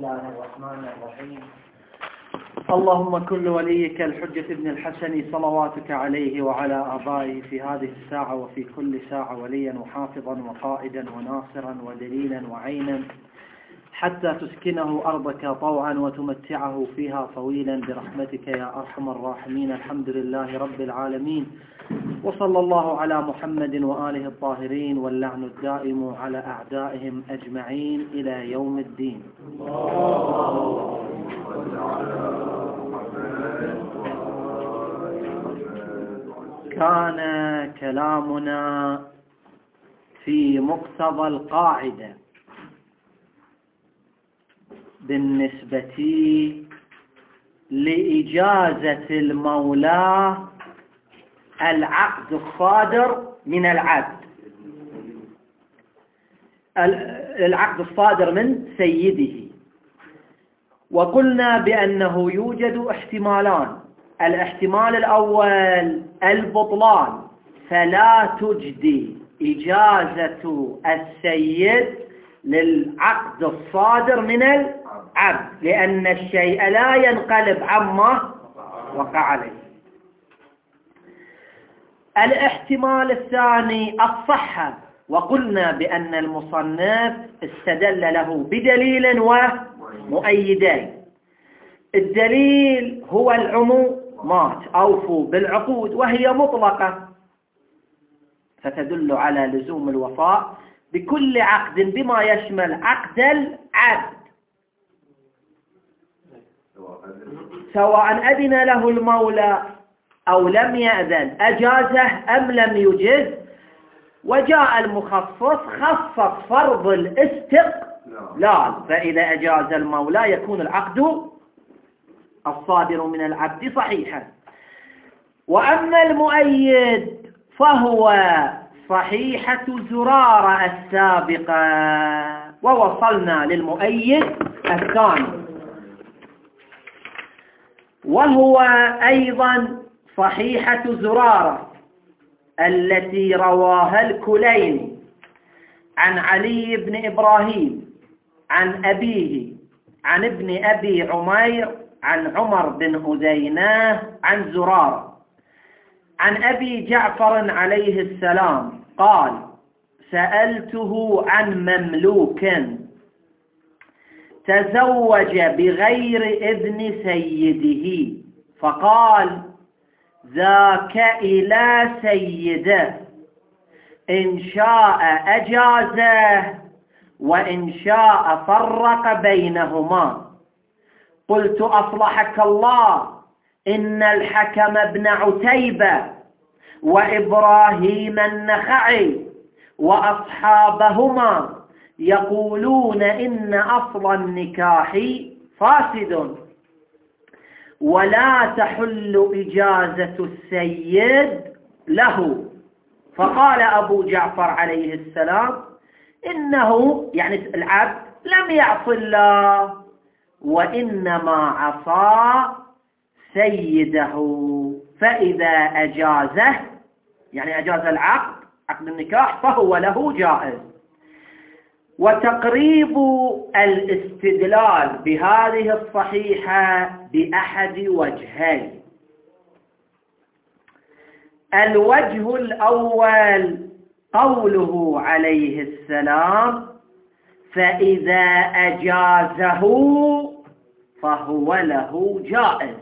الله الرحمن الرحيم. اللهم كل وليك الحجة ابن الحسن صلواتك عليه وعلى آبائه في هذه الساعة وفي كل ساعة وليا وحافظا وقائدا وناصرا ودليلا وعينا حتى تسكنه أرضك طوعا وتمتعه فيها طويلا برحمتك يا أرحم الراحمين. الحمد لله رب العالمين، وصلى الله على محمد وآله الطاهرين، واللعن الدائم على أعدائهم أجمعين إلى يوم الدين. كان كلامنا في مقتضى القاعدة بالنسبة لإجازة المولى العقد الصادر من العبد، العقد الصادر من سيده. وقلنا بأنه يوجد احتمالان: الاحتمال الأول البطلان، فلا تجدي إجازة السيد للعقد الصادر من العبد، لأن الشيء لا ينقلب عما وقع عليه. الاحتمال الثاني الصحة، وقلنا بأن المصنف استدل له بدليل ومؤيدين. الدليل هو العمومات: أوفوا بالعقود، وهي مطلقة فتدل على لزوم الوفاء بكل عقد بما يشمل عقد العبد، سواء أذن له المولى أو لم يأذن، أجازه أم لم يجز. وجاء المخصص خصص فرض الاستقلال، فإذا أجاز المولى يكون العقد الصادر من العبد صحيحا. وأما المؤيد فهو صحيحة زرارة السابقة، ووصلنا للمؤيد الثاني، وهو أيضا صحيحة زرارة التي رواها الكليني عن علي بن إبراهيم عن أبيه عن ابن أبي عمير عن عمر بن أذيناه عن زرارة عن أبي جعفر عليه السلام قال: سألته عن مملوك تزوج بغير إذن سيده، فقال: ذاك إلى سيده، إن شاء أجازه وإن شاء فرق بينهما. قلت: أصلحك الله، إن الحكم بن عتيبة وإبراهيم النخعي وأصحابهما يقولون إن أصل النكاح فاسد ولا تحل إجازة السيد له. فقال أبو جعفر عليه السلام: إنه يعني العبد لم يعص الله، وإنما عصى سيده، فإذا أجازه يعني أجاز العقد، عقد النكاح، فهو له جائز. وتقريب الاستدلال بهذه الصحيحة بأحد وجهين: الوجه الأول قوله عليه السلام: فإذا أجازه فهو له جائز،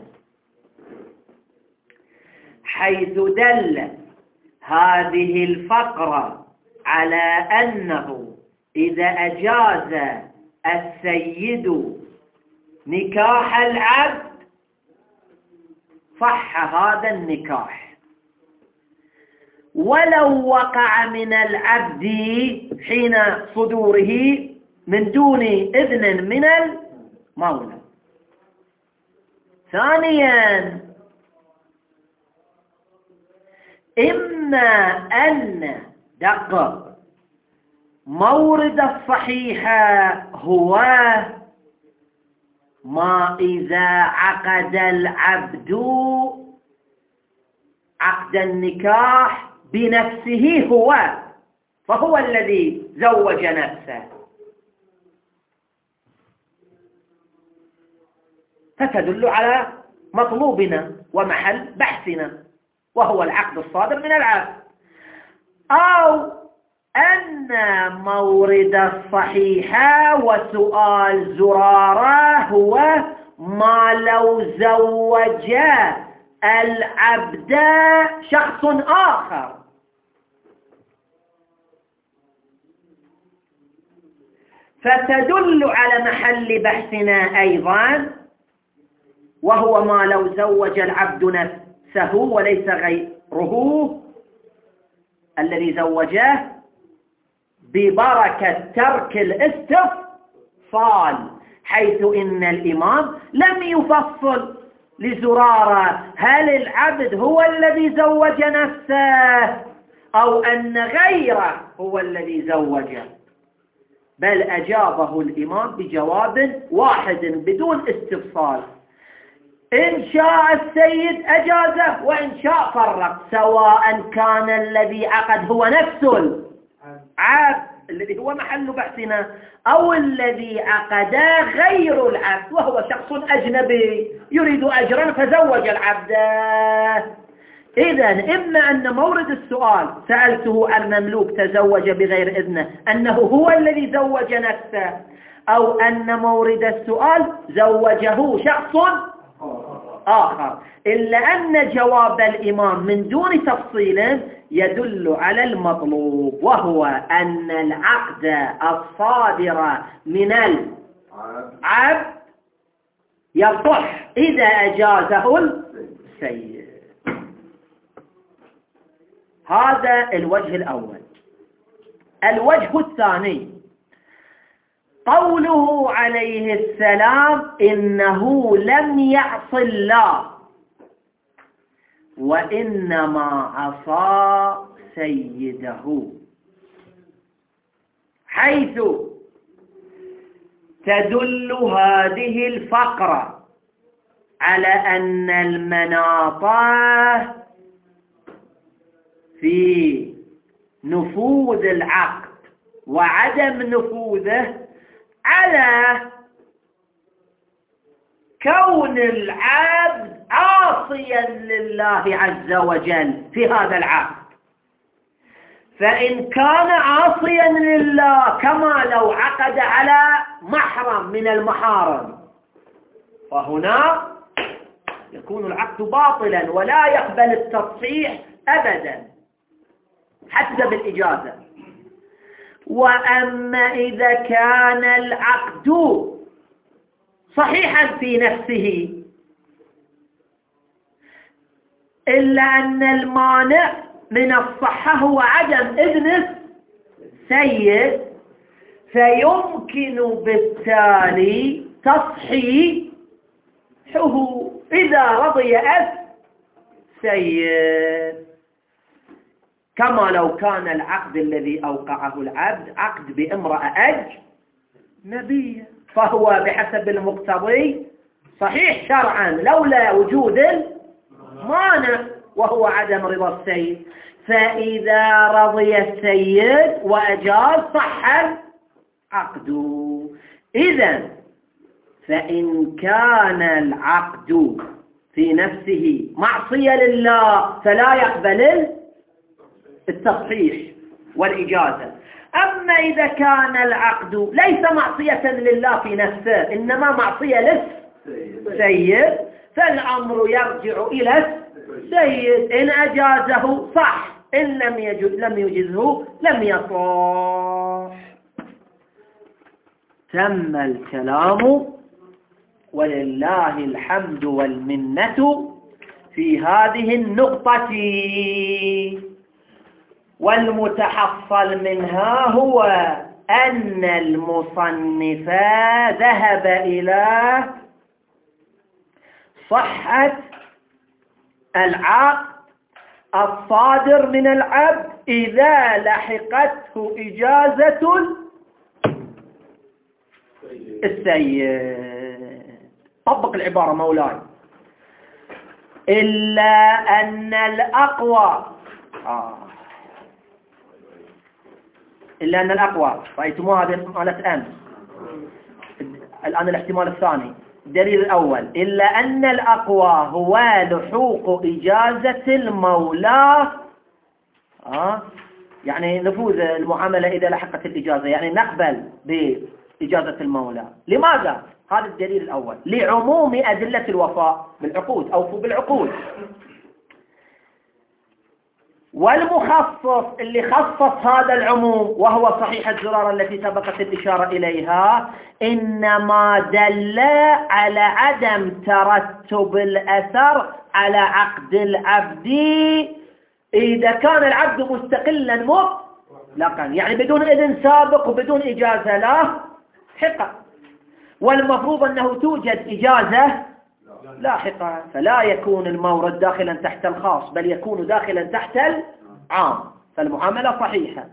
حيث دل هذه الفقرة على أنه إذا أجاز السيد نكاح العبد صح هذا النكاح، ولو وقع من العبد حين صدوره من دون إذن من المولى. ثانيا، إما أن دقق مورد الصحيحة هو ما إذا عقد العبد عقد النكاح بنفسه هو، فهو الذي زوج نفسه، فتدل على مطلوبنا ومحل بحثنا، وهو العقد الصادر من العبد. أو أن مورد الصحيحة وسؤال زرارة هو ما لو زوج العبد شخص آخر، فتدل على محل بحثنا أيضا، وهو ما لو زوج العبد نفسه وليس غيره الذي زوجه ببركة ترك الاستفصال، حيث إن الإمام لم يفصل لزرارة هل العبد هو الذي زوج نفسه أو أن غيره هو الذي زوجه، بل أجابه الإمام بجواب واحد بدون استفصال. إن شاء السيد أجازه وإن شاء فرق، سواء كان الذي عقد هو نفسه العبد الذي هو محل بحثنا أو الذي عقد غير العبد وهو شخص أجنبي يريد أجرا فزوج العبد. إذن إما أن مورد السؤال سألته عن مملوك تزوج بغير إذنه أنه هو الذي زوج نفسه، أو أن مورد السؤال زوجه شخص آخر، إلا أن جواب الإمام من دون تفصيل يدل على المطلوب، وهو أن العقد الصادر من العبد يصح إذا أجازه السيد. هذا الوجه الأول. الوجه الثاني قوله عليه السلام إنه لم يعص الله وإنما عصى سيده، حيث تدل هذه الفقرة على أن المناط في نفوذ العقد وعدم نفوذه على كون العبد عاصيا لله عز وجل في هذا العقد. فإن كان عاصيا لله كما لو عقد على محرم من المحارم، فهنا يكون العقد باطلا ولا يقبل التصحيح أبدا حتى بالإجازة. وأما إذا كان العقد صحيحا في نفسه إلا أن المانع من الصحة هو عدم إذن السيد، فيمكن بالتالي تصحيحه إذا رضي السيد، كما لو كان العقد الذي أوقعه العبد عقد بامرأة أجنبية، فهو بحسب المقتضي صحيح شرعا لولا وجود المانع وهو عدم رضا السيد. فإذا رضي السيد وأجاز صح العقد. إذن فإن كان العقد في نفسه معصية لله فلا يقبل التصحيح والإجازة. أما إذا كان العقد ليس معصية لله في نفسه إنما معصية للسيد، فالأمر يرجع إلى السيد، إن أجازه صح، إن لم يجزه لم يصح. تم الكلام ولله الحمد والمنة في هذه النقطة. والمتحصل منها هو أن المصنف ذهب إلى صحة العقد الصادر من العبد إذا لحقته إجازة السيد. طبق العبارة مولاي. إلا أن الأقوى رأيتموها هذه مسألة أمس. الآن الاحتمال الثاني الدليل الأول إلا أن الأقوى هو لحوق إجازة المولى يعني نفوذ المعاملة إذا لحقت الإجازة، يعني نقبل بإجازة المولى. لماذا؟ هذا الدليل الأول لعموم أدلة الوفاء بالعقود، أوفوا بالعقود. والمخصص اللي خصص هذا العموم وهو صحيحة زرارة التي سبقت الإشارة إليها إنما دل على عدم ترتب الأثر على عقد العبد إذا كان العبد مستقلا مطلقا، يعني بدون إذن سابق وبدون إجازة لاحقة، والمفروض أنه توجد إجازة لاحقة، فلا يكون المورد داخلا تحت الخاص بل يكون داخلا تحت العام، فالمعاملة صحيحة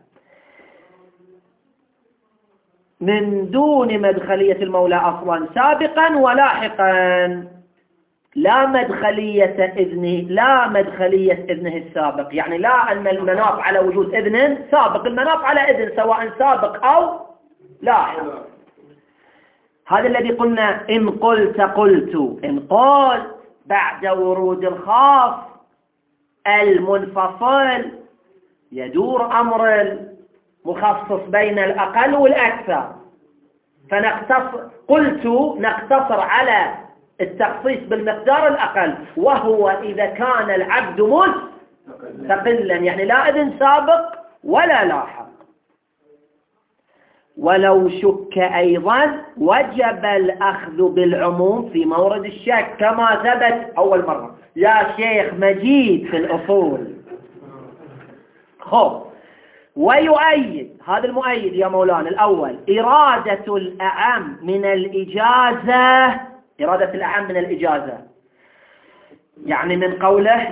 من دون مدخلية المولى أصلا سابقا ولاحقا، لا مدخلية إذنه السابق، يعني لا أن المناط على وجود إذن سابق، المناط على إذن سواء سابق أو لاحق. هذا الذي قلنا إن قلت إن قلت بعد ورود الخاص المنفصل يدور أمر المخصص بين الأقل والأكثر، نقتصر على التخصيص بالمقدار الأقل، وهو إذا كان العبد مستقلا يعني لا إذن سابق ولا لاحق. ولو شك أيضا وجب الأخذ بالعموم في مورد الشك كما ثبت أول مرة. يا شيخ مجيد في الأصول. ويؤيد هذا المؤيد يا مولانا الأول إرادة الأعم من الإجازة، يعني من قوله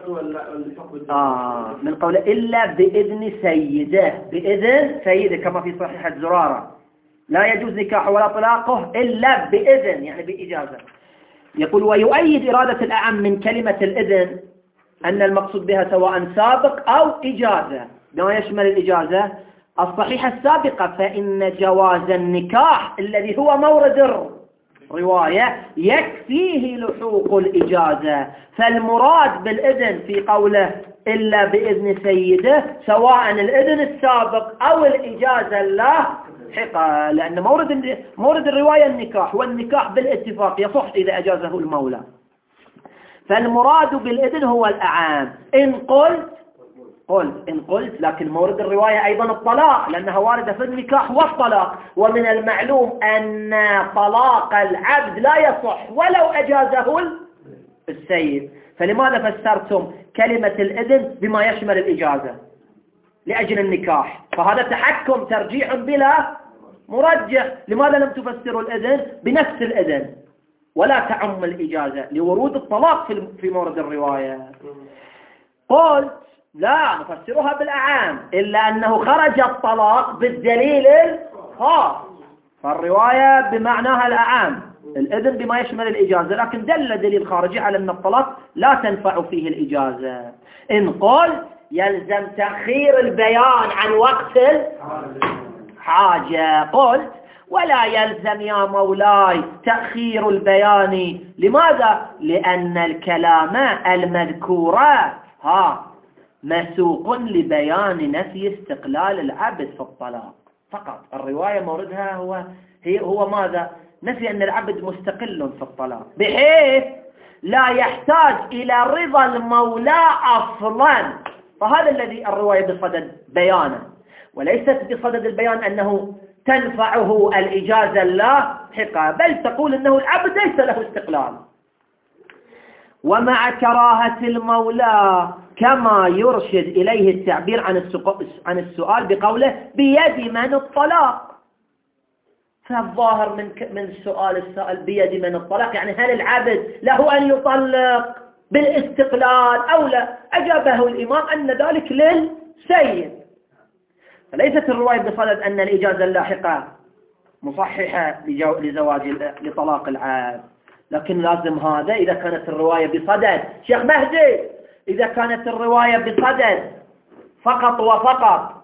إلا بإذن سيده كما في صحيحة زرارة لا يجوز نكاح ولا طلاقه إلا بإذن يعني بإجازة. يقول ويؤيد إرادة الأعم من كلمة الإذن أن المقصود بها سواء سابق أو إجازة، ما يشمل الإجازة الصحيحة السابقة، فإن جواز النكاح الذي هو مورد الرواية يكفيه لحوق الإجازة، فالمراد بالإذن في قوله إلا بإذن سيده سواء الإذن السابق أو الإجازة اللاحقة، لأن مورد الرواية النكاح، والنكاح بالاتفاق يصح إذا أجازه المولى، فالمراد بالإذن هو الأعام. إن قلت لكن مورد الرواية أيضا الطلاق، لأنها واردة في النكاح والطلاق، ومن المعلوم أن طلاق العبد لا يصح ولو أجازه السيد، فلماذا فسرتم كلمة الإذن بما يشمل الإجازة لأجل النكاح؟ فهذا تحكم ترجيح بلا مرجح. لماذا لم تفسروا الإذن بنفس الإذن ولا تعم الإجازة لورود الطلاق في مورد الرواية؟ قلت لا نفسرها بالأعام إلا أنه خرج الطلاق بالدليل الخاص، فالرواية بمعناها الأعام، الإذن بما يشمل الإجازة، لكن دليل خارجي على أن الطلاق لا تنفع فيه الإجازة. إن قلت يلزم تأخير البيان عن وقت الحاجة، قلت ولا يلزم يا مولاي تأخير البيان. لماذا؟ لأن الكلام المذكور مسوق لبيان نفي استقلال العبد في الطلاق فقط. الرواية موردها هو ماذا؟ نفي أن العبد مستقل في الطلاق، بحيث لا يحتاج إلى رضا المولى أصلا، فهذا الذي الرواية بصدد بيانه، وليست بصدد البيان أنه تنفعه الإجازة اللاحقة، بل تقول أنه العبد ليس له استقلال. ومع كراهة المولى كما يرشد إليه التعبير عن السؤال بقوله بيد من الطلاق، فالظاهر من السؤال بيد من الطلاق يعني هل العبد له أن يطلق بالاستقلال أو لا؟ أجابه الإمام أن ذلك للسيد، فليست الرواية بصدد أن الإجازة اللاحقة مصححة لطلاق العبد، لكن لازم هذا إذا كانت الرواية بصدد شيخ مهدي، إذا كانت الرواية بصدد فقط وفقط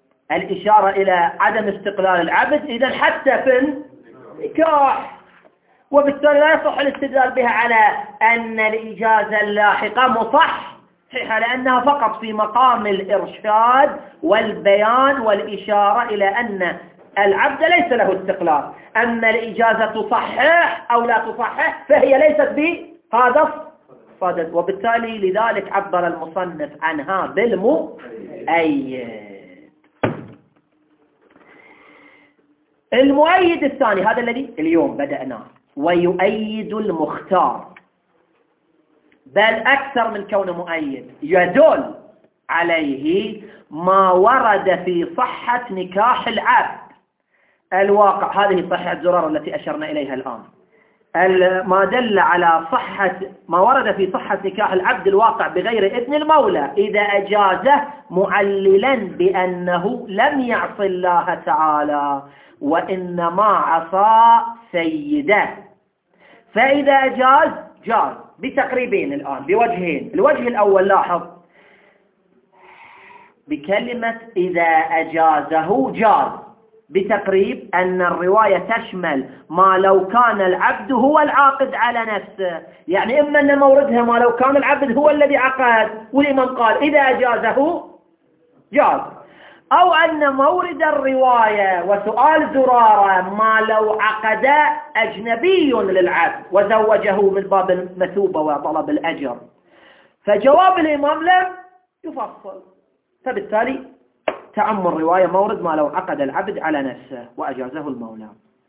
الإشارة إلى عدم استقلال العبد، إذا حتى في النكاح وبالتالي لا يصح الاستدلال بها على أن الإجازة اللاحقة مصححة، لأنها فقط في مقام الإرشاد والبيان والإشارة إلى أن العبد ليس له استقلال. أما الإجازة تصحح أو لا تصحح فهي ليست بهذا الصدد، وبالتالي لذلك عبر المصنف عنها بالمؤيد. المؤيد الثاني هذا الذي اليوم بدأناه، ويؤيد المختار، بل أكثر من كونه مؤيد، يدل عليه ما ورد في صحة نكاح العبد الواقع. هذه صحة زرارة التي أشرنا إليها الآن، ما دل على صحة ما ورد في صحة نكاح العبد الواقع بغير إذن المولى إذا أجازه معللا بأنه لم يعص الله تعالى وإنما عصى سيده. فإذا جاز بتقريبين الآن بوجهين. الوجه الأول لاحظ بكلمة إذا أجازه جاز بتقريب أن الرواية تشمل ما لو كان العبد هو العاقد على نفسه، يعني إما أن موردها ما لو كان العبد هو الذي عقد والإمام قال إذا أجازه جاز، أو أن مورد الرواية وسؤال زرارة ما لو عقد أجنبي للعبد وزوجه من باب المثوبة وطلب الأجر، فجواب الإمام لم يفصل، فبالتالي تعم الرواية مورد ما لو عقد العبد على نفسه وأجازه المولى.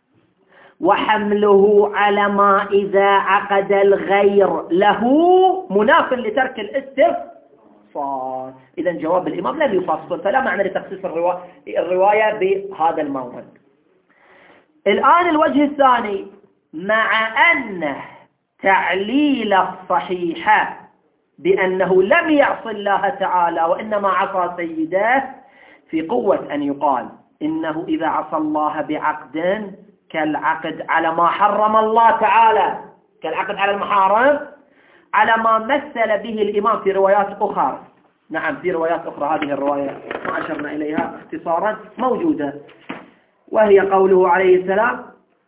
وحمله على ما إذا عقد الغير له مناف لترك الاستفصال. إذا جواب الإمام لم يفصل، فلا معنى لتخصيص الرواية بهذا المورد. الآن الوجه الثاني، مع أن تعليل الصحيحة بأنه لم يعص الله تعالى وإنما عصى سيده في قوة أن يقال إنه إذا عصى الله بعقد كالعقد على ما حرم الله تعالى، كالعقد على المحارم، على ما مثل به الإمام في روايات أخرى. نعم في روايات أخرى، هذه الرواية ما أشرنا إليها اختصارا موجودة، وهي قوله عليه السلام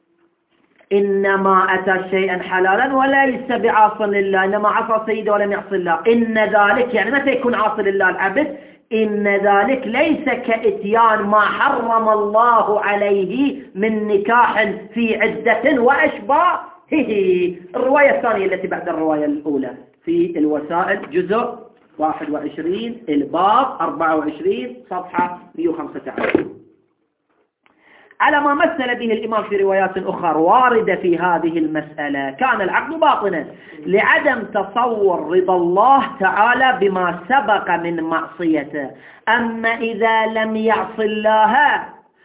إنما أتى شيئا حلالا وليس بعاص لله، إنما عصى سيده ولم يعص الله. إن ذلك يعني متى يكون عاصي لله العبد؟ إن ذلك ليس كإتيان ما حرم الله عليه من نكاح في عدة وأشباهه. الرواية الثانية التي بعد الرواية الأولى في الوسائل جزء 21 الباب 24 صفحة 115، على ما مثل به الإمام في روايات أخرى واردة في هذه المسألة. كان العقد باطنا لعدم تصور رضا الله تعالى بما سبق من معصيته. أما إذا لم يعص الله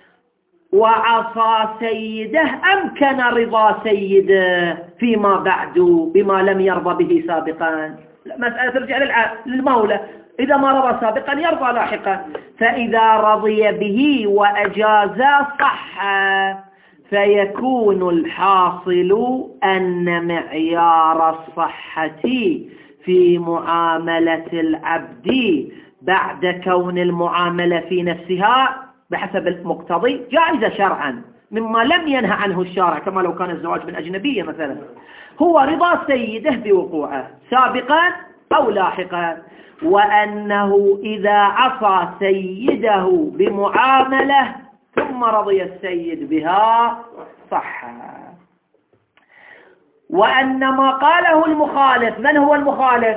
وعصى سيده أمكن رضا سيده فيما بعد بما لم يرضى به سابقا. مسألة ترجع للمولى، إذا ما رضى سابقا يرضى لاحقا، فإذا رضي به وأجاز صح، فيكون الحاصل أن معيار الصحة في معاملة العبد بعد كون المعاملة في نفسها بحسب المقتضي جائزة شرعا مما لم ينهى عنه الشارع، كما لو كان الزواج من أجنبية مثلا، هو رضا سيده بوقوعه سابقا أو لاحقا، وأنه إذا عصى سيده بمعاملة ثم رضي السيد بها صح. وأن ما قاله المخالف، من هو المخالف؟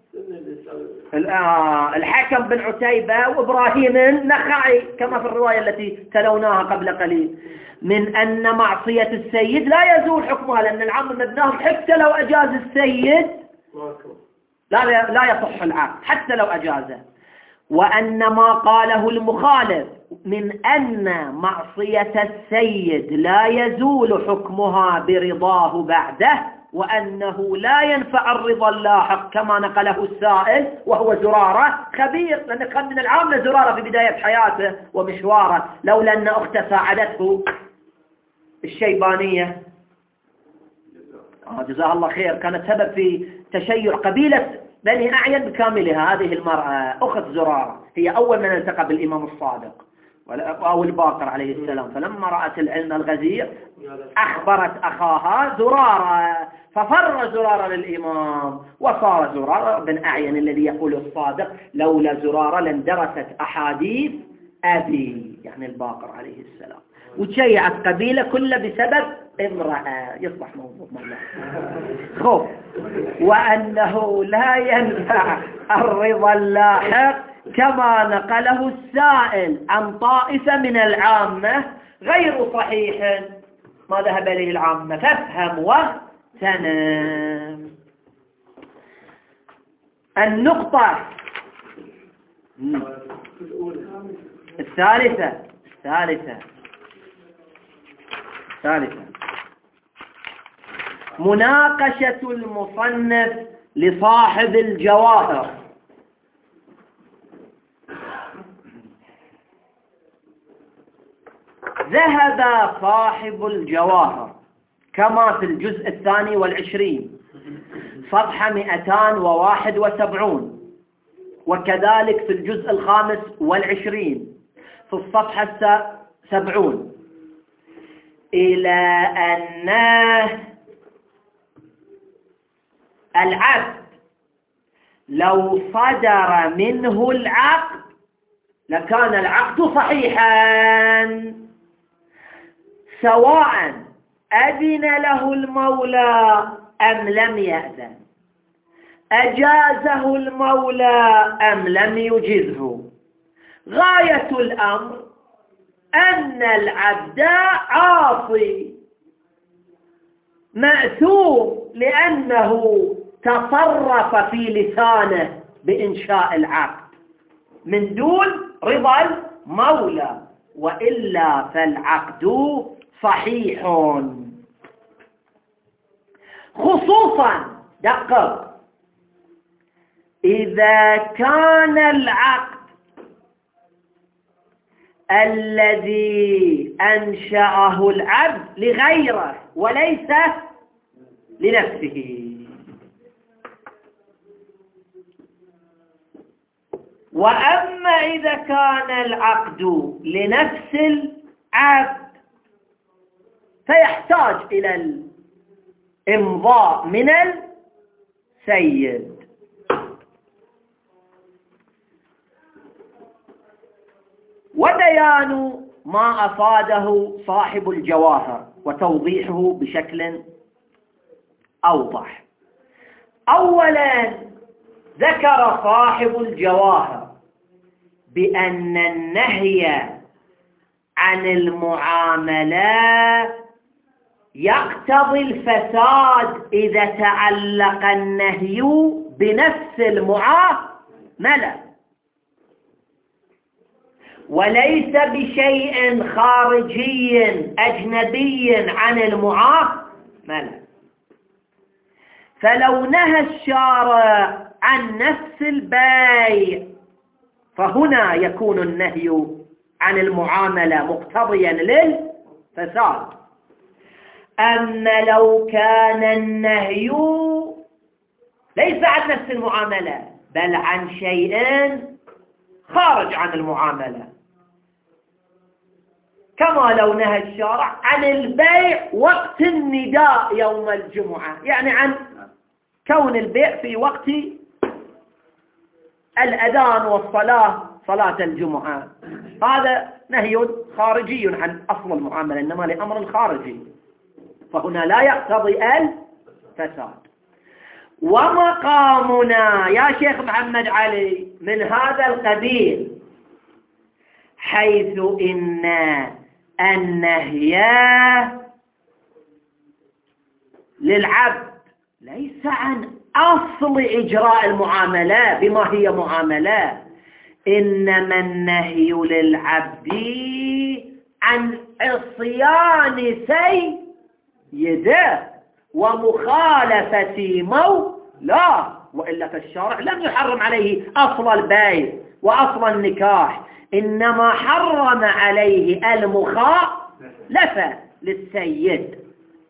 الحكم بن عتيبة وإبراهيم النخعي كما في الرواية التي تلوناها قبل قليل، من أن معصية السيد لا يزول حكمها، لأن العام مبناهم حتى لو أجاز السيد لا يصح العقد حتى لو أجازه. وأن ما قاله المخالف من أن معصية السيد لا يزول حكمها برضاه بعده، وأنه لا ينفع الرضا اللاحق كما نقله السائل وهو زرارة خبير، لأن كان من العامة زرارة في بداية حياته ومشواره، لولا أن أخته ساعدته الشيبانية جزاها الله خير، كانت سبب في تشيع قبيلة بني أعين بكاملها. هذه المرأة أخت زرارة هي أول من التقى بالإمام الصادق، أو الباقر عليه السلام، فلما رأت العلم الغزير أخبرت أخاها زرارة، ففر زرارة للإمام، وصار زرارة بن أعين الذي يقول الصادق لولا زرارة لندرست أحاديث أبي، يعني الباقر عليه السلام، وتشيعت قبيلة كلها بسبب امرأة. يصبح موضوع مولاه خوف، وأنه لا ينفع الرضا اللاحق كما نقله السائل عن طائفة من العامة غير صحيح ما ذهب إليه العامة، فافهم واغتنم. النقطة الثالثة مناقشة المصنف لصاحب الجواهر. ذهب صاحب الجواهر كما في الجزء 22 صفحة 271، وكذلك في الجزء 25 في الصفحة 70، إلى أن العبد لو صدر منه العقد لكان العقد صحيحا، سواء أذن له المولى أم لم يأذن، أجازه المولى أم لم يجزه. غاية الأمر أن العبد عاصي مأثوم لأنه تصرف في لسانه بإنشاء العقد من دون رضا المولى، وإلا فالعقد صحيح. خصوصا دقق إذا كان العقد الذي أنشأه العبد لغيره وليس لنفسه. وأما إذا كان العقد لنفس العبد فيحتاج إلى الإمضاء من السيد. وبيان ما أفاده صاحب الجواهر وتوضيحه بشكل أوضح. أولا ذكر صاحب الجواهر بأن النهي عن المعاملة يقتضي الفساد إذا تعلق النهي بنفس المعاملة، وليس بشيء خارجي أجنبي عن المعاملة. فلو نهى الشارع عن نفس البيع فهنا يكون النهي عن المعاملة مقتضيا للفساد. أما لو كان النهي ليس عن نفس المعاملة بل عن شيء خارج عن المعاملة، كما لو نهى الشارع عن البيع وقت النداء يوم الجمعة، يعني عن كون البيع في وقت الأذان والصلاة، صلاة الجمعة، هذا نهي خارجي عن أصل المعاملة إنما لأمر خارجي، فهنا لا يقتضي الفساد. ومقامنا يا شيخ محمد علي من هذا القبيل، حيث إن النهي للعبد ليس عن أصل إجراء المعاملة بما هي معاملة، إنما النهي للعبد عن عصيان سيده ومخالفة مولاه، وإلا فالشارع لم يحرم عليه أصل البيع وأصل النكاح، إنما حرم عليه المخالفة للسيد.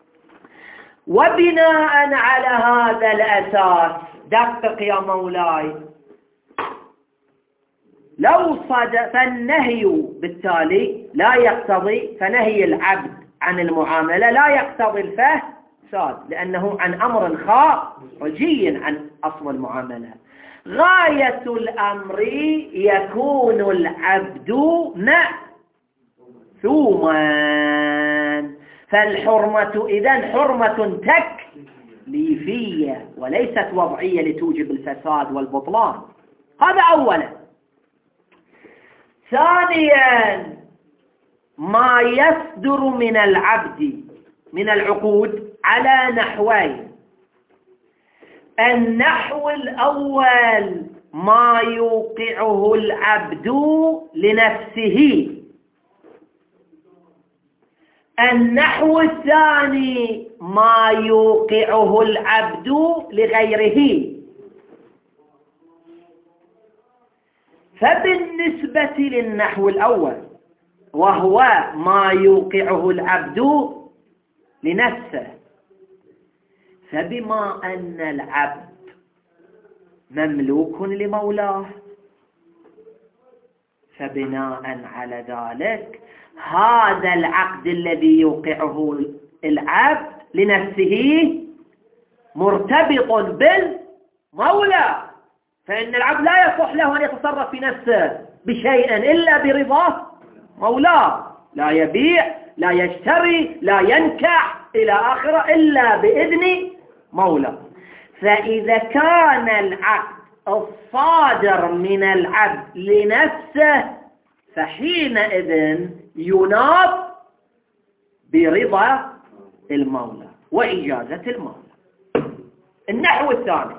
وبناء على هذا الأساس دقق يا مولاي، لو صدق فالنهي بالتالي لا يقتضي، فنهي العبد عن المعاملة لا يقتضي الفساد لأنه عن أمر خارجي عن أصل المعاملة. غاية الأمر يكون العبد مأثوما، فالحرمة إذن حرمة تكليفية وليست وضعية لتوجب الفساد والبطلان. هذا أولا. ثانيا ما يصدر من العبد من العقود على نحوين. النحو الأول ما يوقعه العبد لنفسه، النحو الثاني ما يوقعه العبد لغيره. فبالنسبة للنحو الأول وهو ما يوقعه العبد لنفسه، فبما أن العبد مملوك لمولاه فبناء على ذلك هذا العقد الذي يوقعه العبد لنفسه مرتبط بالمولى، فإن العبد لا يصح له أن يتصرف في نفسه بشيء إلا برضاه مولاه، لا يبيع لا يشتري لا ينكح إلى آخره إلا بإذن مولاه. فإذا كان العقد الصادر من العبد لنفسه فحينئذ يناط برضا المولى وإجازة المولى. النحو الثاني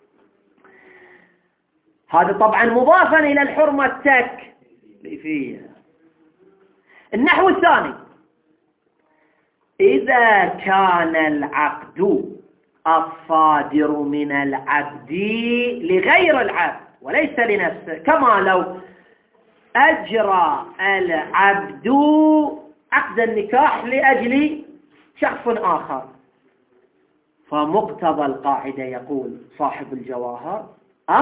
هذا طبعا مضافا إلى الحرمة التكليفية. النحو الثاني إذا كان العقد الصادر من العبد لغير العبد وليس لنفسه، كما لو أجرى العبد عقد النكاح لأجل شخص آخر، فمقتضى القاعدة يقول صاحب الجواهر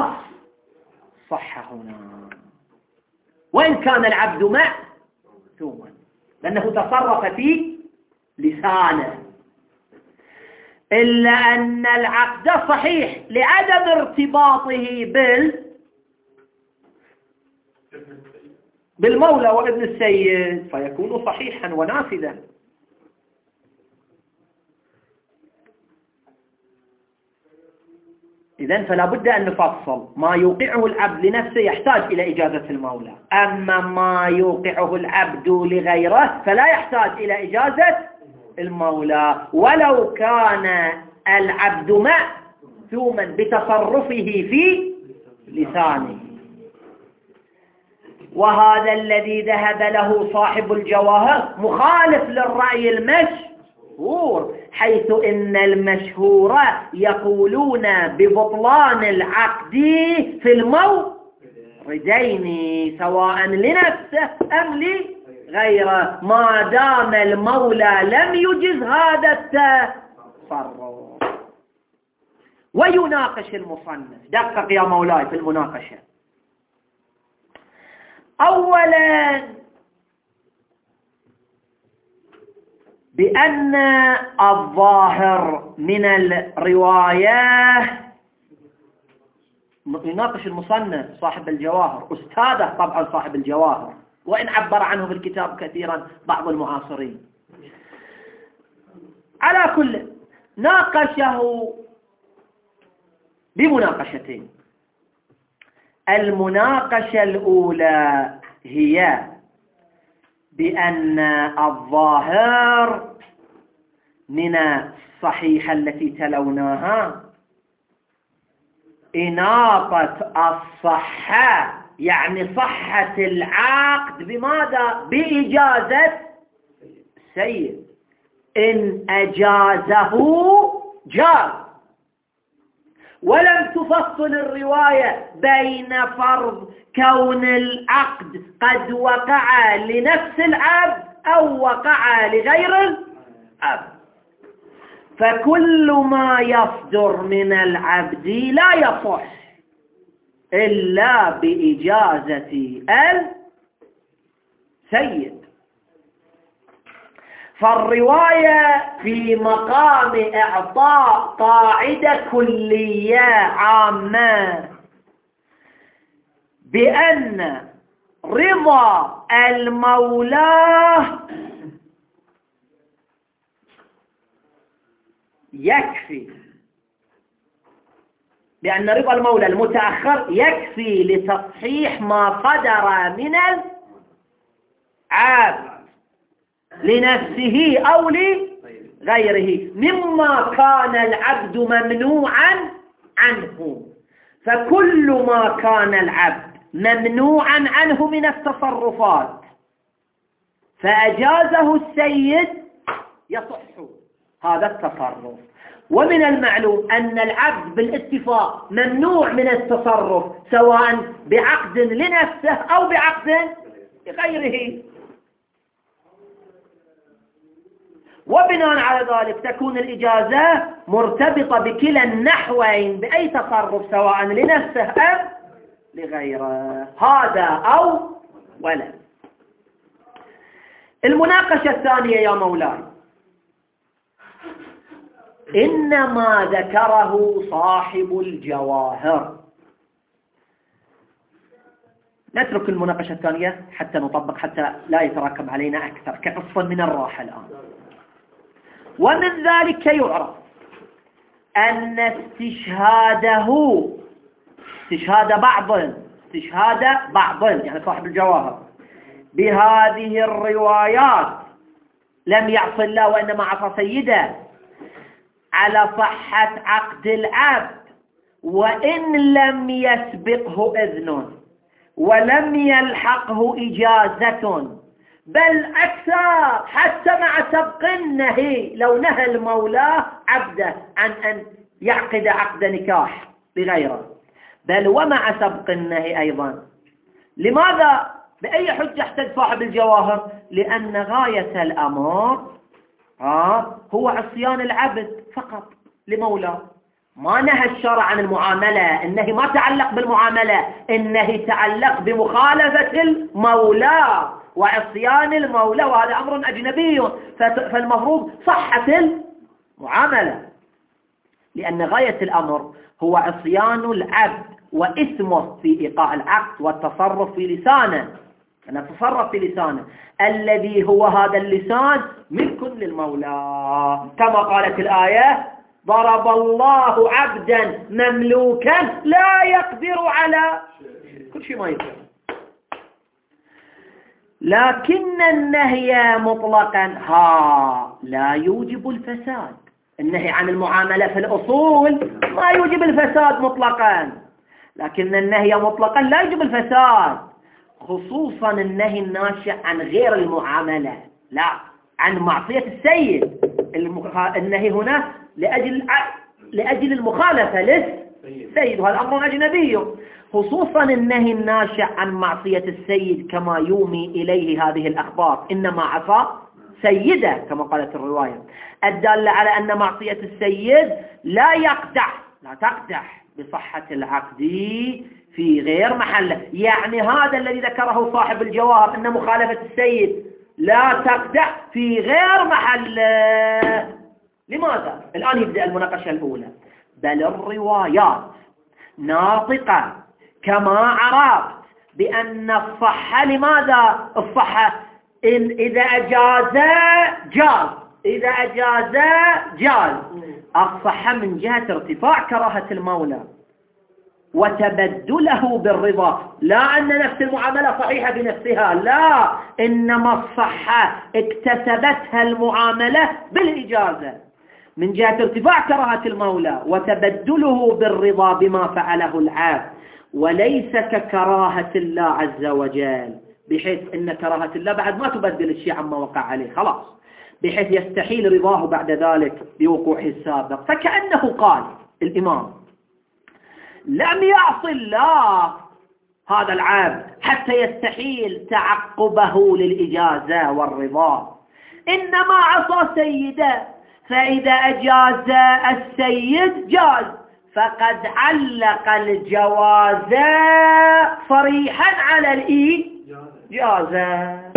صح هنا وإن كان العبد مأثوما لأنه تصرف في لسانه، إلا أن العقد صحيح لعدم ارتباطه بالمولى وابن السيد فيكون صحيحا ونافذا. إذن فلا بد أن نفصل. ما يوقعه العبد لنفسه يحتاج إلى إجازة المولى، أما ما يوقعه العبد لغيره فلا يحتاج إلى إجازة المولى ولو كان العبد مأثوما بتصرفه في لسانه. وهذا الذي ذهب له صاحب الجواهر مخالف للرأي المشهور، حيث إن المشهور يقولون ببطلان العقد في الموردين سواء لنفسه أم لغيره ما دام المولى لم يجز هذا التصرف. ويناقش المصنف، دقق يا مولاي في المناقشة. أولا بأن الظاهر من الرواية، يناقش المصنف صاحب الجواهر أستاذه طبعا صاحب الجواهر، وإن عبر عنه بالكتاب كثيرا بعض المعاصرين. على كل ناقشه بمناقشتين. المناقشة الأولى هي بأن الظاهر من الصحيحة التي تلوناها إناطة الصحة، يعني صحة العقد بماذا؟ بإجازة السيد، إن أجازه جاز. ولم تفصل الرواية بين فرض كون العقد قد وقع لنفس العبد أو وقع لغير العبد، فكل ما يصدر من العبد لا يصح إلا بإجازة السيد. فالرواية في مقام إعطاء قاعدة كلية عامة بأن رضا المولى يكفي، بأن رضا المولى المتأخر يكفي لتصحيح ما قدر من العبد لنفسه أو لغيره مما كان العبد ممنوعا عنه. فكل ما كان العبد ممنوعا عنه من التصرفات فأجازه السيد يصح هذا التصرف. ومن المعلوم أن العبد بالاتفاق ممنوع من التصرف سواء بعقد لنفسه أو بعقد لغيره. وبناء على ذلك تكون الإجازة مرتبطة بكلا النحوين بأي تصرف سواء لنفسه أو لغيره، هذا أو ولا. المناقشة الثانية يا مولاي إنما ذكره صاحب الجواهر. نترك المناقشة الثانية حتى نطبق، حتى لا يتراكم علينا أكثر كقصة من الراحة الآن. ومن ذلك يعرف أن استشهاد بعض يعني صاحب الجواهر بهذه الروايات لم يعص الله وإنما عصى سيده على صحة عقد العبد وإن لم يسبقه إذن ولم يلحقه إجازة، بل أكثر حتى مع سبق النهي لو نهى المولى عبده عن أن يعقد عقد نكاح بغيره، بل ومع سبق النهي أيضا. لماذا؟ بأي حجة احتج صاحب الجواهر؟ لأن غاية الأمر هو عصيان العبد فقط لمولاه. ما نهى الشرع عن المعاملة، النهي ما تعلق بالمعاملة، النهي تعلق بمخالفة المولى وعصيان المولى، وهذا أمر أجنبي، فالمفروض صحة المعاملة، لأن غاية الأمر هو عصيان العبد وإثمه في إيقاع العقد والتصرف في لسانه، أن يتصرف في لسانه الذي هو هذا اللسان ملك للمولى، كما قالت الآية: ضرب الله عبدا مملوكا لا يقدر على كل شيء ما يقدر. لكن النهي مطلقا لا يوجب الفساد. النهي عن المعاملة في الأصول ما يوجب الفساد مطلقا، لكن النهي مطلقا لا يوجب الفساد، خصوصا النهي الناشئ عن غير المعاملة، لا عن معصية السيد. النهي هنا لأجل المخالفة للسيد، وهذا أمر أجنبي، خصوصا النهي الناشئ عن معصية السيد كما يومي إليه هذه الأخبار: إنما عصى سيده كما قالت الرواية، الدالة على أن معصية السيد لا تقدح بصحة العقد في غير محله. يعني هذا الذي ذكره صاحب الجواهر أن مخالفة السيد لا تقدح في غير محله. لماذا؟ الآن يبدأ المناقشة الأولى. بل الروايات ناطقة كما عرفت بأن الصحة، لماذا الصحة؟ إن إذا أجاز جاز، إذا أجاز جاز. الصحة من جهة ارتفاع كراهة المولى وتبدله بالرضا، لا أن نفس المعاملة صحيحة بنفسها، لا، إنما الصحة اكتسبتها المعاملة بالإجازة من جهة ارتفاع كراهة المولى وتبدله بالرضا بما فعله العبد، وليس ككراهة الله عز وجل، بحيث إن كراهة الله بعد ما تبدل الشيء عما وقع عليه خلاص، بحيث يستحيل رضاه بعد ذلك بوقوعه السابق. فكأنه قال الإمام: لم يعص الله هذا العبد حتى يستحيل تعقبه للإجازة والرضا، إنما عصى سيده، فإذا أجاز السيد جاز، فقد علق الجواز صريحا على الإجازة.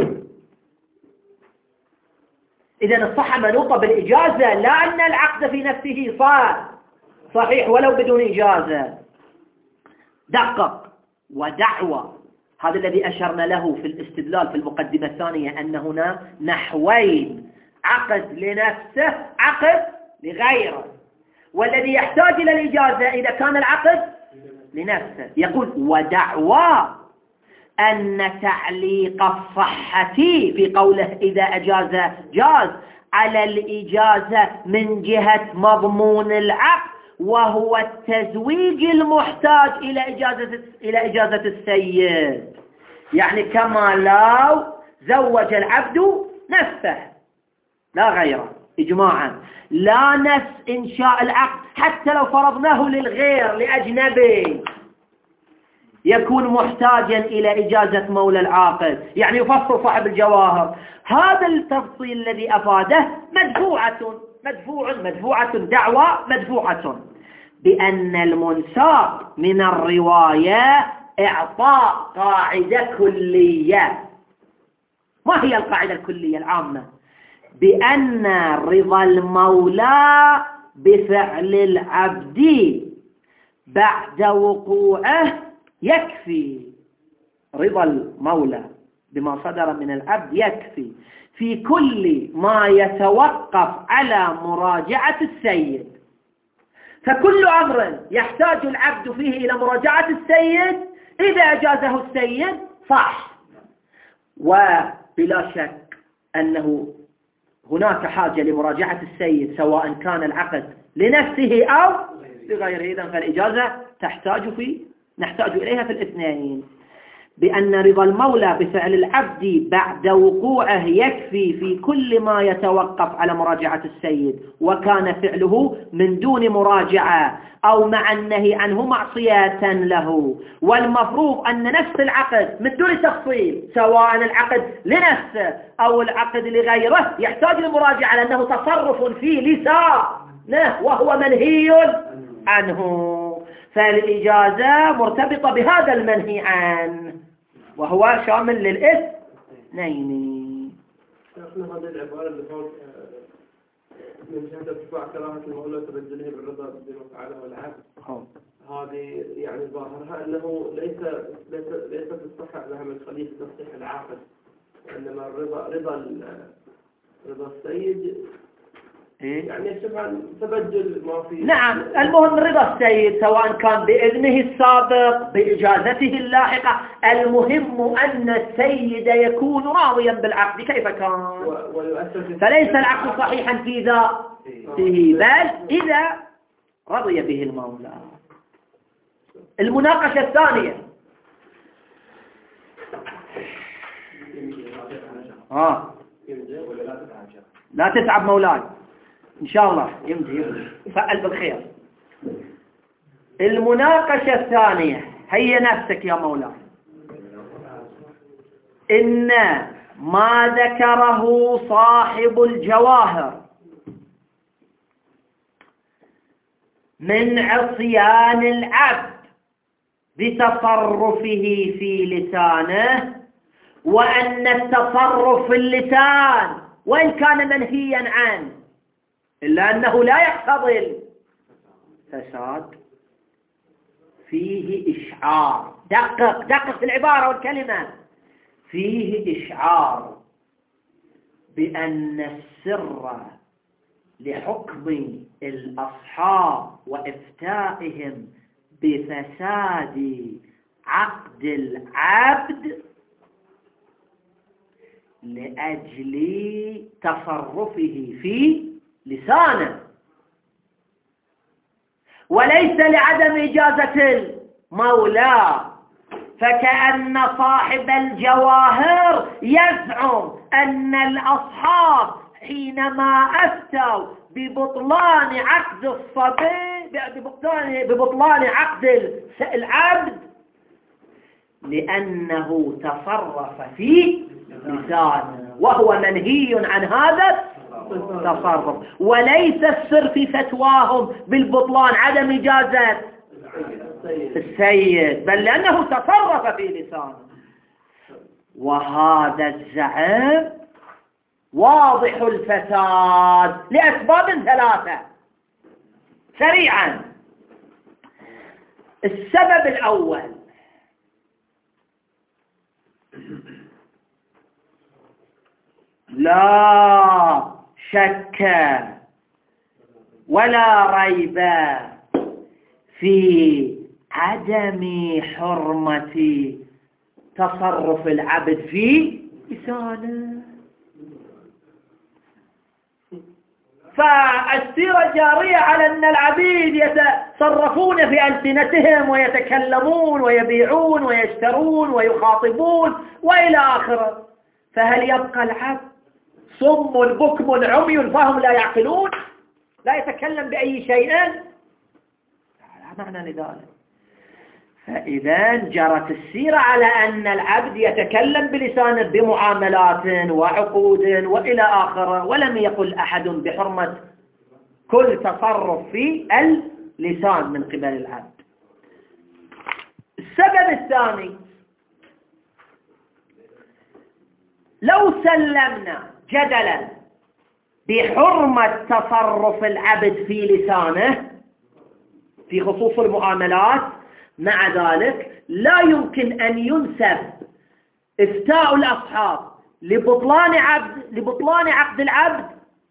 إذن الصحة منوطة بالإجازة، لا أن العقد في نفسه صحيح ولو بدون إجازة. دقق ودعوة، هذا الذي أشرنا له في الاستدلال في المقدمة الثانية، أن هنا نحوين: عقد لنفسه، عقد لغيره. والذي يحتاج إلى الإجازة إذا كان العقد لنفسه. يقول: ودعوى أن تعليق الصحة في قوله إذا أجاز جاز على الإجازة من جهة مضمون العقد، وهو التزويج المحتاج إلى إجازة السيد. يعني كما لو زوج العبد نفسه لا غيره إجماعا، لا نفس إنشاء العقد حتى لو فرضناه للغير لأجنبي يكون محتاجا إلى إجازة مولى العاقد. يعني يفصل صاحب الجواهر هذا التفصيل الذي أفاده مدفوعة دعوة مدفوعة بأن المنساق من الرواية إعطاء قاعدة كلية. ما هي القاعدة الكلية العامة؟ بأن رضا المولى بفعل العبد بعد وقوعه يكفي. رضا المولى بما صدر من العبد يكفي في كل ما يتوقف على مراجعة السيد. فكل أمر يحتاج العبد فيه إلى مراجعة السيد إذا أجازه السيد صح. وبلا شك أنه هناك حاجة لمراجعة السيد سواء كان العقد لنفسه أو لغيره. إذن فالإجازة نحتاج إليها في الاثنين. بأن رضا المولى بفعل العبد بعد وقوعه يكفي في كل ما يتوقف على مراجعة السيد، وكان فعله من دون مراجعة أو مع النهي عنه معصية له. والمفروض أن نفس العقد من دون تفصيل سواء العقد لنفسه أو العقد لغيره يحتاج لمراجعة، لأنه تصرف في لسانه وهو منهي عنه. فالإجازة مرتبطة بهذا المنهي عنه وهو شامل للاثنين. شيخنا هذه العبارة اللي فوق من جهة ارتفاع كراهة المولى تبدله بالرضا بما فعله العبد، هذه يعني ظاهرها أنه ليس في الصحة لها من خليفة تصحيح العاقد، وإنما رضا السيد يعني يشبه تبدل ما فيه. نعم، المهم رضا السيد سواء كان بإذنه السابق بإجازته اللاحقة، المهم أن السيد يكون راضيا بالعقد كيف كان. فليس العقد صحيحا في ذاته بل إذا رضي به المولى. المناقشة الثانية لا تتعب مولاي إن شاء الله يمضي فعل بالخير. المناقشة الثانية هي نفسك يا مولاي. إن ما ذكره صاحب الجواهر من عصيان العبد بتصرفه في لسانه، وأن التصرف في اللسان وإن كان منهيا عنه إلا أنه لا يقتضي الفساد، فيه إشعار. دقق في العبارة والكلمة. فيه إشعار بأن السر لحكم الأصحاب وإفتائهم بفساد عقد العبد لأجل تصرفه في لسانه، وليس لعدم إجازة المولى. فكأن صاحب الجواهر يزعم أن الأصحاب حينما أفتوا ببطلان عقد الصبي ببطلان عقد العبد لأنه تصرف في لسانه، وهو منهي عن هذا التصرف. وليس السر في فتواهم بالبطلان عدم إجازة السيد، بل لأنه تصرف في لسانه. وهذا الزعم واضح الفساد لأسباب ثلاثة سريعا. السبب الأول: لا شك ولا ريب في عدم حرمة تصرف العبد في لسانه. فالسيرة جارية على أن العبيد يتصرفون في ألسنتهم ويتكلمون ويبيعون ويشترون ويخاطبون وإلى آخره. فهل يبقى العبد صم بكم عمي فهم لا يعقلون، لا يتكلم بأي شيء؟ لا معنى لذلك. فإذا جرت السيرة على أن العبد يتكلم بلسانه بمعاملات وعقود وإلى آخره، ولم يقل أحد بحرمة كل تصرف في اللسان من قبل العبد. السبب الثاني: لو سلمنا جدلا بحرمة تصرف العبد في لسانه في خصوص المعاملات، مع ذلك لا يمكن أن ينسب إفتاء الأصحاب لبطلان عقد العبد،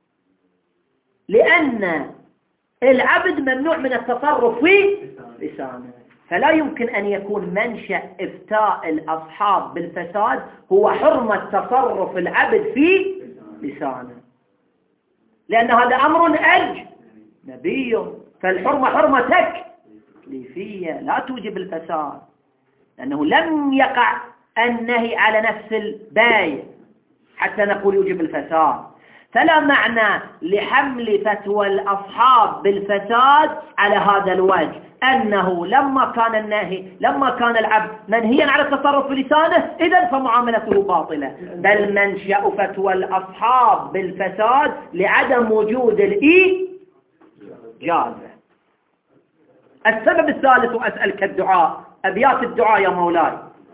لأن العبد ممنوع من التصرف في لسانه. فلا يمكن أن يكون منشأ إفتاء الأصحاب بالفساد هو حرمة تصرف العبد في لسانه، لأن هذا أمر أجنبي. فالحرمة حرمة تكليفية لا توجب الفساد، لأنه لم يقع النهي على نفس البيع حتى نقول يوجب الفساد. فلا معنى لحمل فتوى الأصحاب بالفساد على هذا الوجه، أنه لما كان العبد منهيا على التصرف بلسانه إذن فمعاملته باطلة، بل منشأ فتوى الأصحاب بالفساد لعدم وجود الإجازة. السبب الثالث، وأسألك الدعاء، أبيات الدعاء يا مولاي.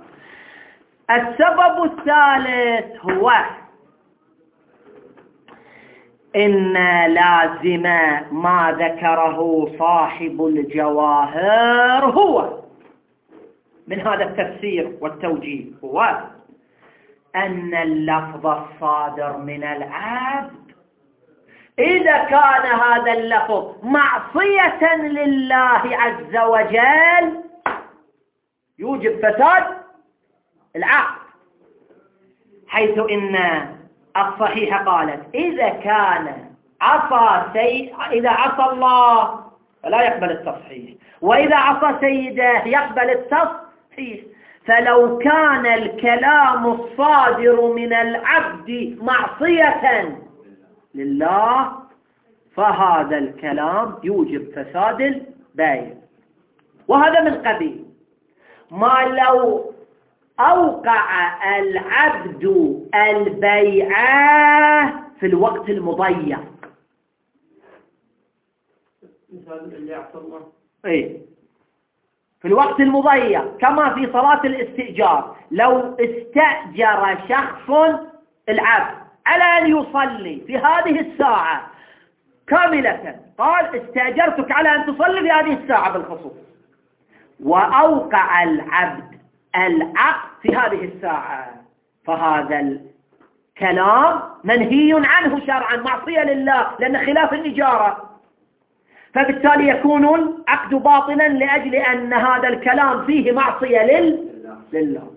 السبب الثالث هو إن لازم ما ذكره صاحب الجواهر هو من هذا التفسير والتوجيه هو أن اللفظ الصادر من العبد إذا كان هذا اللفظ معصية لله عز وجل يوجب فساد العقد، حيث إن الصحيحة قالت إذا عصى الله فلا يقبل التصحيح، وإذا عصى سيده يقبل التصحيح. فلو كان الكلام الصادر من العبد معصية لله فهذا الكلام يوجب فساد البيع. وهذا من قبيل ما لو أوقع العبد البيع في الوقت المضيق. في الوقت المضيق كما في صلاة الاستئجار، لو استأجر شخص العبد على أن يصلي في هذه الساعة كاملة، قال استأجرتك على أن تصلي في هذه الساعة بالخصوص، وأوقع العبد العقد في هذه الساعة، فهذا الكلام منهي عنه شرعا، معصية لله، لأن خلاف الإجارة، فبالتالي يكون العقد باطلا لأجل أن هذا الكلام فيه معصية لله.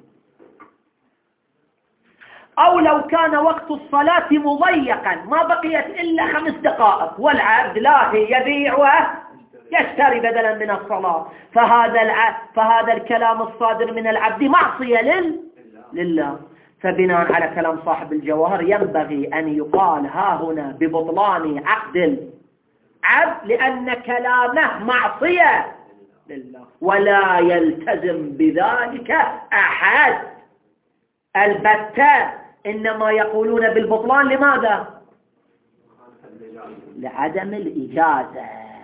أو لو كان وقت الصلاة مضيقا ما بقيت إلا 5 دقائق والعبد لاهي يبيع ويشتري بدلا من الصلاة، فهذا الكلام الصادر من العبد معصية لله. فبناء على كلام صاحب الجواهر ينبغي أن يقال ها هنا ببطلان عقد العبد لأن كلامه معصية لله، ولا يلتزم بذلك أحد البتة إنما يقولون بالبطلان. لماذا؟ لعدم الإجازة.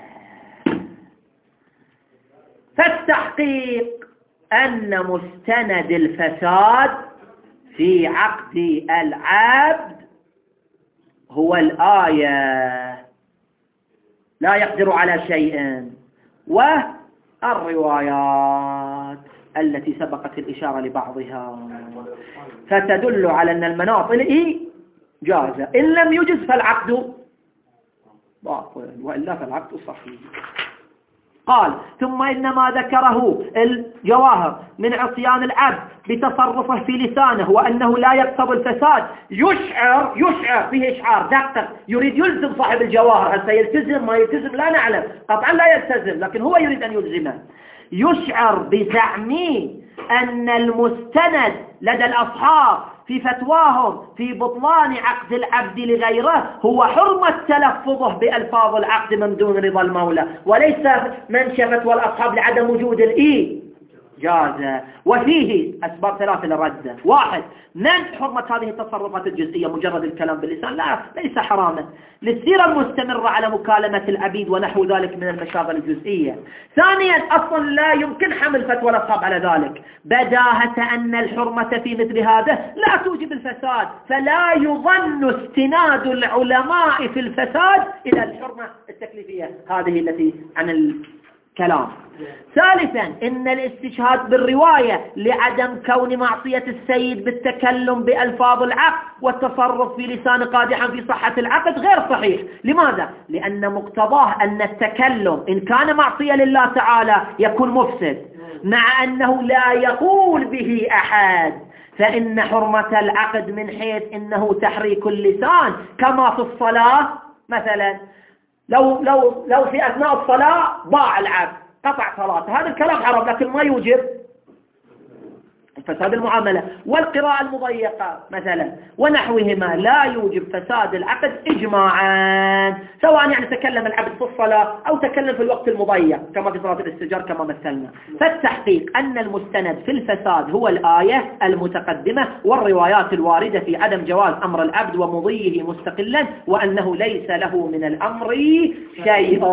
فالتحقيق أن مستند الفساد في عقد العبد هو الآية لا يقدر على شيء، والروايات التي سبقت الإشارة لبعضها، فتدل على أن المناطل جازة. إن لم يجز فالعقد باطل، وإلا فالعقد صحيح. قال ثم إنما ذكره الجواهر من عصيان العبد بتصرفه في لسانه وأنه لا يقتضي الفساد يشعر فيه إشعار دقق، يريد يلزم صاحب الجواهر. هل سيلتزم ما يلتزم لا نعلم، قطعا لا يلتزم، لكن هو يريد أن يلزمه. يشعر بزعمه أن المستند لدى الأصحاب في فتواهم في بطلان عقد العبد لغيره هو حرمة تلفظه بألفاظ العقد من دون رضا المولى، وليس منشفة والأصحاب لعدم وجود جازة. وفيه أسباب ثلاثة للرد. واحد، منع حرمة هذه التصرفات الجزئية، مجرد الكلام باللسان لا ليس حراما، للسيرة المستمرة على مكالمة العبيد ونحو ذلك من المشاغل الجزئية. ثانيا، أصلا لا يمكن حمل فتوى الأصحاب على ذلك، بداهة أن الحرمة في مثل هذا لا توجب الفساد، فلا يظن استناد العلماء في الفساد إلى الحرمة التكليفية هذه التي عن الكلام. ثالثا، إن الاستشهاد بالرواية لعدم كون معصية السيد بالتكلم بألفاظ العقد والتصرف في لسان قادحا في صحة العقد غير صحيح. لماذا؟ لأن مقتضاه أن التكلم إن كان معصية لله تعالى يكون مفسد، مع أنه لا يقول به أحد، فإن حرمة العقد من حيث إنه تحريك اللسان كما في الصلاة مثلا. لو في أثناء الصلاة ضاع العبد قطع صلاته، هذا الكلام حرام، لكن ما يوجب فساد المعاملة. والقراءة المضيقة مثلا ونحوهما لا يوجب فساد العقد إجماعا، سواء يعني تكلم العبد في الصلاة أو تكلم في الوقت المضيق كما في صلاة الاستجار كما مثلنا. فالتحقيق أن المستند في الفساد هو الآية المتقدمة والروايات الواردة في عدم جواز أمر العبد ومضيه مستقلا، وأنه ليس له من الأمر شيء.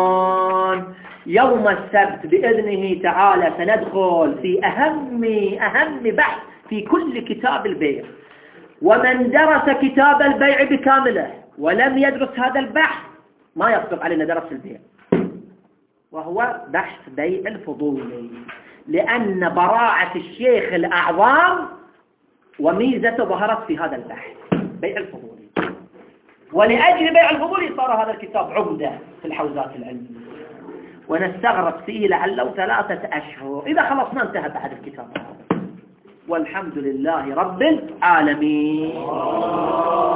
يوم السبت بإذنه تعالى سندخل في أهم بحث في كل كتاب البيع، ومن درس كتاب البيع بكامله ولم يدرس هذا البحث ما يصدق علينا درس البيع، وهو بحث بيع الفضولي، لأن براعة الشيخ الأعظم وميزته ظهرت في هذا البحث بيع الفضولي، ولأجل بيع الفضولي صار هذا الكتاب عمدة في الحوزات العلمية، ونستغرق فيه لعله 3 أشهر. إذا خلصنا انتهى بعد الكتاب، والحمد لله رب العالمين.